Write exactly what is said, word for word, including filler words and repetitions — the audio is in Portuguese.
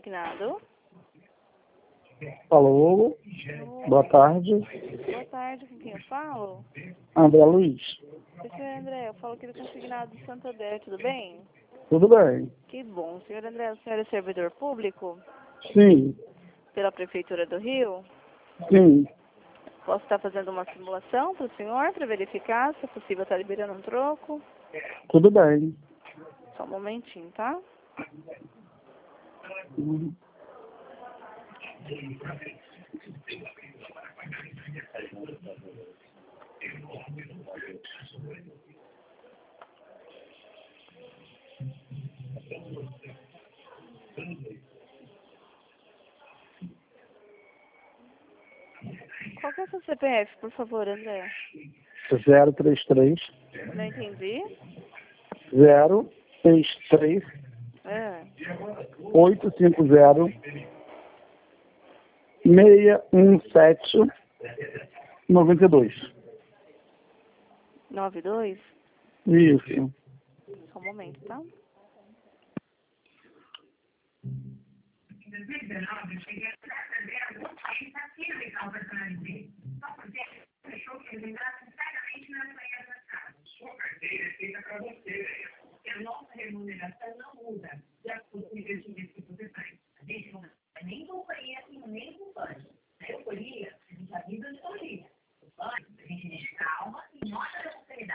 consignado. Alô, boa tarde. Boa tarde, com quem eu falo? André Luiz. Oi, senhor André, eu falo aqui do consignado de Santander, tudo bem? Tudo bem? Que bom. Senhor André, o senhor é servidor público Sim, pela Prefeitura do Rio? sim. Posso estar fazendo uma simulação para o senhor, para verificar se é possível estar liberando um troco? Tudo bem. Só um momentinho, tá? Uhum. Qual que é o seu C P F, por favor, André? zero três três, Não entendi. zero seis três, É. oito cinco zero, seis um sete, nove dois. nove dois? Isso. Só um momento, tá? Sua carteira é feita para você. E a nossa remuneração não muda de acordo com o investimento que